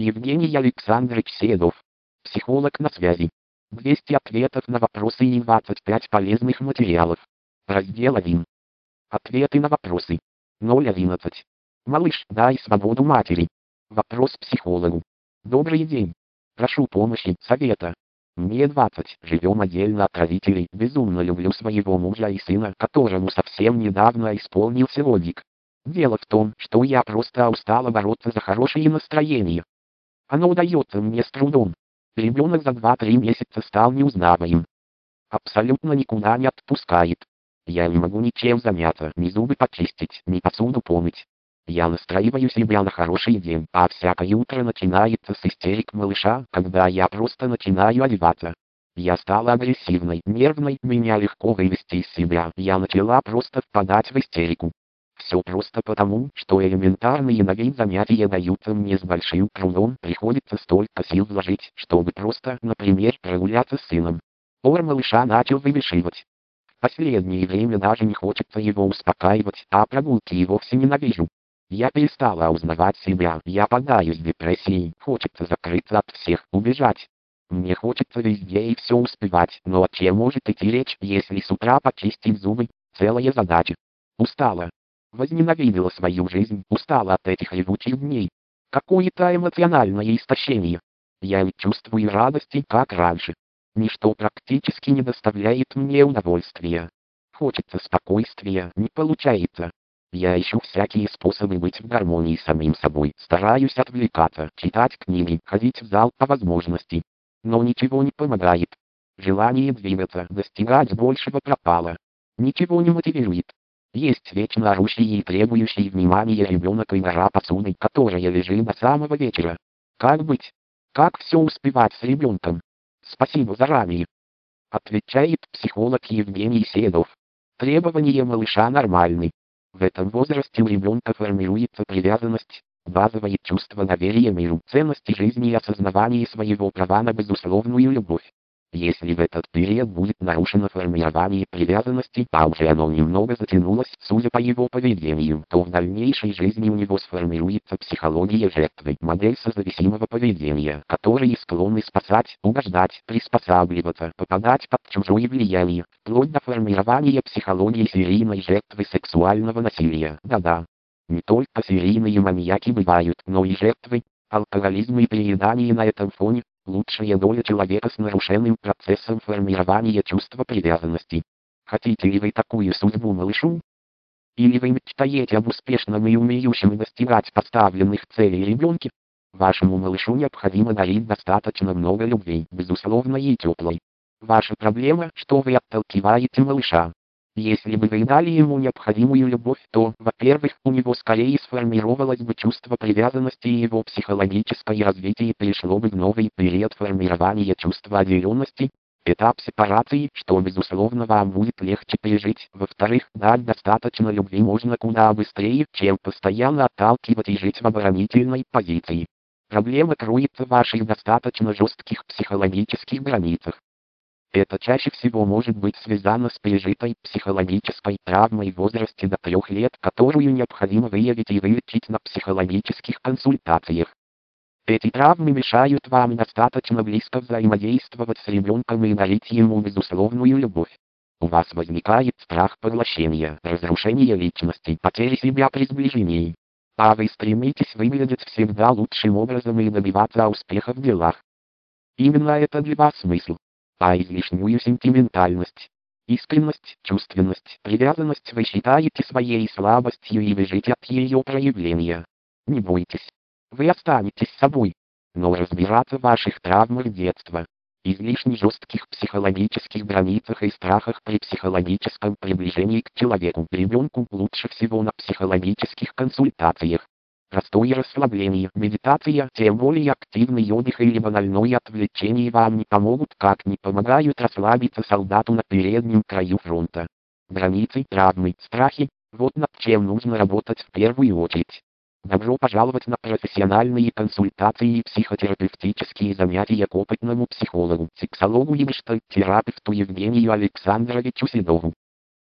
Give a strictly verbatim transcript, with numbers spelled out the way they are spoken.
Евгений Александрович Седов. Психолог на связи. двести ответов на вопросы и двадцать пять полезных материалов. Раздел один. Ответы на вопросы. ноль одиннадцать. Малыш, дай свободу матери. Вопрос психологу. Добрый день. Прошу помощи, совета. Мне двадцать, живем отдельно от родителей, безумно люблю своего мужа и сына, которому совсем недавно исполнился годик. Дело в том, что я просто устала бороться за хорошее настроение. Оно удается мне с трудом. Ребенок за два-три месяца стал неузнаваем. Абсолютно никуда не отпускает. Я не могу ничем заняться, ни зубы почистить, ни посуду помыть. Я настраиваю себя на хороший день, а всякое утро начинается с истерик малыша, когда я просто начинаю одеваться. Я стала агрессивной, нервной, меня легко вывести из себя, я начала просто впадать в истерику. Все просто потому, что элементарные на вид занятия даются мне с большим трудом, приходится столько сил вложить, чтобы просто, например, прогуляться с сыном. Ор малыша начал выбешивать. В последнее время даже не хочется его успокаивать, а прогулки и вовсе ненавижу. Я перестала узнавать себя, я поддаюсь депрессии, хочется закрыться от всех, убежать. Мне хочется везде и все успевать, но о чем может идти речь, если с утра почистить зубы? Целая задача. Устала. Возненавидела свою жизнь, устала от этих ревучих дней. Какое-то эмоциональное истощение. Я не чувствую радости, как раньше. Ничто практически не доставляет мне удовольствия. Хочется спокойствия, не получается. Я ищу всякие способы быть в гармонии с самим собой, стараюсь отвлекаться, читать книги, ходить в зал по возможности. Но ничего не помогает. Желание двигаться, достигать большего пропало. Ничего не мотивирует. Есть вечно орущий и требующий внимания ребенок и гора посуды, которая лежит до самого вечера. Как быть? Как все успевать с ребенком? Спасибо заранее. Отвечает психолог Евгений Седов. Требования малыша нормальны. В этом возрасте у ребенка формируется привязанность, базовое чувство доверия миру, ценности жизни и осознавание своего права на безусловную любовь. Если в этот период будет нарушено формирование привязанности, а уже оно немного затянулось, судя по его поведению, то в дальнейшей жизни у него сформируется психология жертвы, модель созависимого поведения, которые склонны спасать, угождать, приспосабливаться, попадать под чужое влияние, вплоть до формирования психологии серийной жертвы сексуального насилия. Да-да. Не только серийные маньяки бывают, но и жертвы. Алкоголизм и переедание на этом фоне – лучшая доля человека с нарушенным процессом формирования чувства привязанности. Хотите ли вы такую судьбу малышу? Или вы мечтаете об успешном и умеющем достигать поставленных целей ребенке? Вашему малышу необходимо дарить достаточно много любви, безусловной и теплой. Ваша проблема, что вы отталкиваете малыша. Если бы вы дали ему необходимую любовь, то, во-первых, у него скорее сформировалось бы чувство привязанности и его психологическое развитие перешло бы в новый период формирования чувства отделенности, этап сепарации, что, безусловно, вам будет легче пережить. Во-вторых, дать достаточно любви можно куда быстрее, чем постоянно отталкивать и жить в оборонительной позиции. Проблема кроется в ваших достаточно жестких психологических границах. Это чаще всего может быть связано с пережитой психологической травмой в возрасте до трех лет, которую необходимо выявить и вылечить на психологических консультациях. Эти травмы мешают вам достаточно близко взаимодействовать с ребенком и дарить ему безусловную любовь. У вас возникает страх поглощения, разрушения личности, потери себя при сближении. А вы стремитесь выглядеть всегда лучшим образом и добиваться успеха в делах. Именно это для вас смысл. А излишнюю сентиментальность, искренность, чувственность, привязанность вы считаете своей слабостью и бежите от ее проявления. Не бойтесь. Вы останетесь собой. Но разбираться в ваших травмах детства, излишне жестких психологических границах и страхах при психологическом приближении к человеку, ребенку лучше всего на психологических консультациях. Простое расслабление, медитация, тем более активный отдых или банальное отвлечение вам не помогут, как не помогают расслабиться солдату на переднем краю фронта. Границы, травмы, страхи – вот над чем нужно работать в первую очередь. Добро пожаловать на профессиональные консультации и психотерапевтические занятия к опытному психологу, сексологу и гештальт-терапевту Евгению Александровичу Седову.